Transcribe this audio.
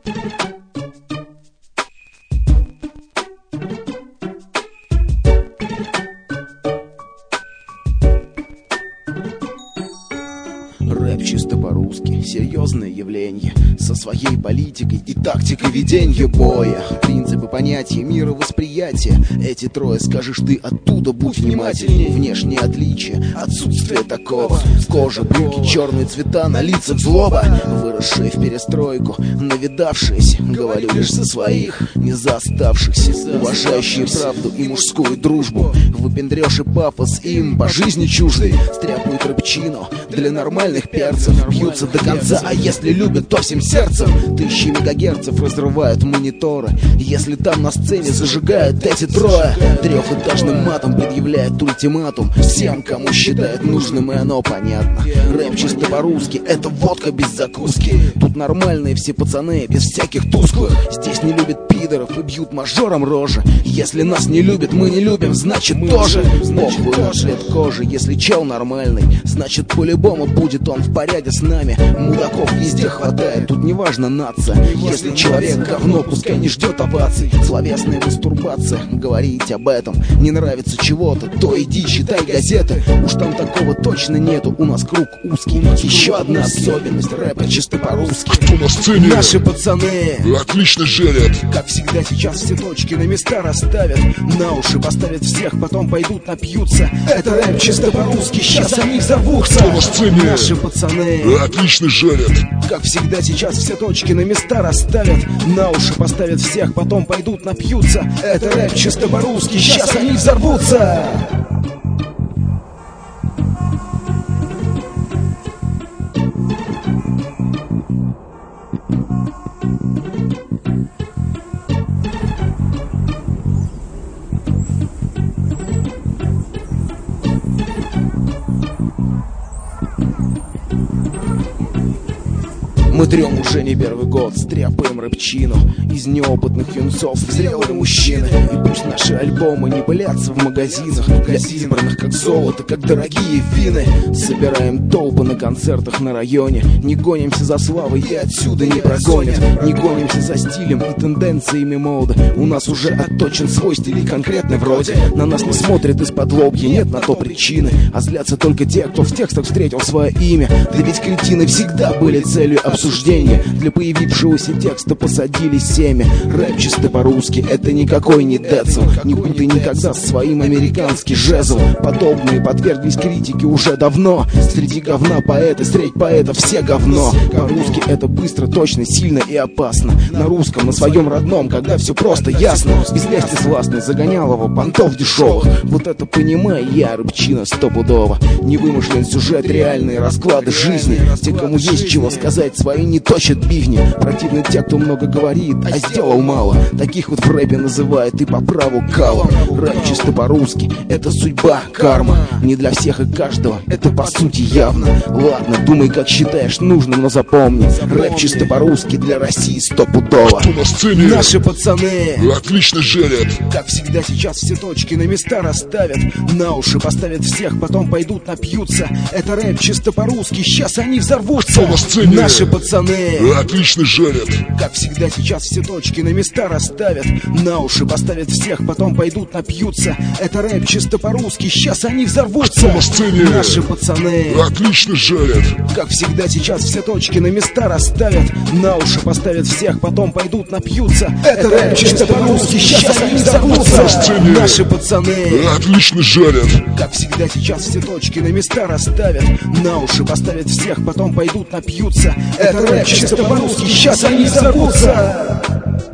Рэп чисто по-русски, серьезное явление, со своей политикой и тактикой ведения боя. Принципы понятия, мировосприятия. Эти трое, скажешь ты оттуда, будь внимательней. Внешние отличия, отсутствие такого. Кожа, брюки, черные цвета, на лицах злоба. Выросшие в перестройку, навидавшиеся. Говорю лишь за своих, не за оставшихся. Уважающие правду и мужскую дружбу. Выпендрёж и пафос им по жизни чужды. Стряпают рэпчину для нормальных перцев. Бьются до конца, а если любят, то всем сердцем. Тысячи мегагерцев разрывают мониторы. Если там на сцене зажигают эти трое, трехэтажным матом предъявляет ультиматум всем, кому считает нужным, и оно понятно. Рэп чисто по-русски, это водка без закуски. Тут нормальные все пацаны, без всяких тусклых. Здесь не любят пидоров и бьют мажором рожи. Если нас не любят, мы не любим, значит тоже. Похуй на цвет кожи, если чел нормальный, значит по-любому будет он в порядке с нами. Мудаков везде хватает, тут неважно нация. Если человек говно, пускай не ждет оваций. Словесная мастурбация, говорить об этом. Не нравится чего-то, то иди читай газеты. Уж там такого точно нету, у нас круг узкий. Еще одна особенность рэпа чисто по-русски. Кто на сцене? Наши пацаны отлично жарят. Как всегда сейчас все точки на места расставят. На уши поставят всех, потом пойдут напьются. Это рэп чисто по-русски, сейчас они взорвутся. Кто на сцене? Наши пацаны отлично жарят. Как всегда сейчас все точки на места расставят. На уши поставят всех, потом пойдут напьются. Это рэп чисто по-русски, сейчас они взорвутся. Мы трем уже не первый год, стряпаем рэпчину из неопытных юнцов зрелые мужчины. И пусть наши альбомы не пылятся в магазинах, для избранных как золото, как дорогие вины. Собираем толпы на концертах на районе. Не гонимся за славой и отсюда не прогонят. Не гонимся за стилем и тенденциями моды. У нас уже отточен свой стиль и конкретный вроде. На нас не смотрят из-под лобья, нет на то причины. А злятся только те, кто в текстах встретил свое имя. Да ведь кретины всегда были целью обсуждения. Для появившегося текста посадили семя. Рэп чисто по-русски, это никакой не децл. Не путай никогда с своим американский жезл. Подобные подверглись критике уже давно. Среди говна поэты, средь поэтов все говно. По-русски это быстро, точно, сильно и опасно. На русском, на своем родном, когда все просто ясно. Без лести сластной, загонялого, понтов дешевых. Вот это понимаю я, рэпчина стопудово. Не вымышлен сюжет, реальные расклады жизни. Те, кому есть чего сказать, свои не точат бивни. Противны те, кто много говорит, а сделал мало. Таких вот в рэпе называют и по праву калом. Рэп чисто по-русски, это судьба, карма. Не для всех и каждого, это по сути явно. Ладно, думай как считаешь нужным, но запомни. Рэп чисто по-русски для России стопудово. Кто на сцене? Наши пацаны отлично жарят. Как всегда сейчас все точки на места расставят. На уши поставят всех, потом пойдут напьются. Это рэп чисто по-русски, сейчас они взорвутся. Кто на сцене? Наши пацаны отлично жарят. Как всегда сейчас все точки на места расставят. На уши поставят всех, потом пойдут напьются. Это рэп чисто по-русски, сейчас они взорвутся. Кто на сцене? Наши пацаны отлично жарят. Как всегда сейчас все точки на места расставят. На уши поставят всех, потом пойдут напьются. Это рэп чисто по-русски, сейчас они взорвутся. Наши пацаны отлично жарят. Как всегда сейчас все точки на места расставят. На уши поставят всех, потом пойдут напьются. Это рэп чисто по-русски, сейчас они взорвутся.